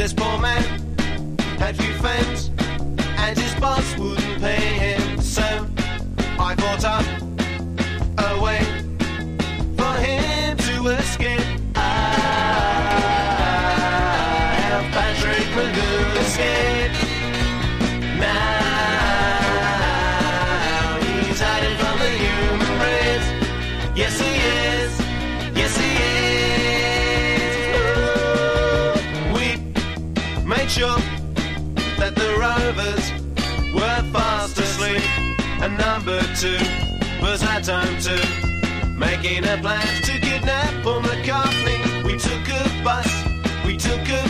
This poor man had few friends, and his boss wouldn't pay him. So I thought up a way for him to escape. I helped Patrick Magoo escape. Now he's hiding from the human race. Yes he is. Yes he is. We made sure that the Rovers were fast asleep, and number 2 was at home too, making a plan to kidnap Paul McCartney. We took a bus, we took a